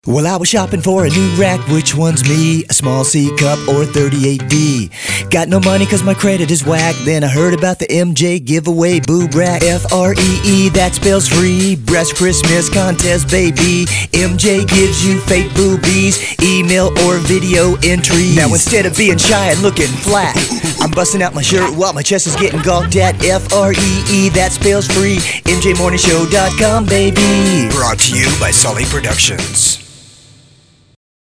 Well, I was shopping for a new rack, which one's me? A small C cup or a 38D? Got no money cause my credit is whack. Then I heard about the MJ giveaway boob rack. Free, that spells free. Breast Christmas contest, baby. MJ gives you fake boobies, email or video entries. Now instead of being shy and looking flat, I'm busting out my shirt while my chest is getting gawked at. Free, that spells free. MJMorningshow.com, baby. Brought to you by Sully Productions.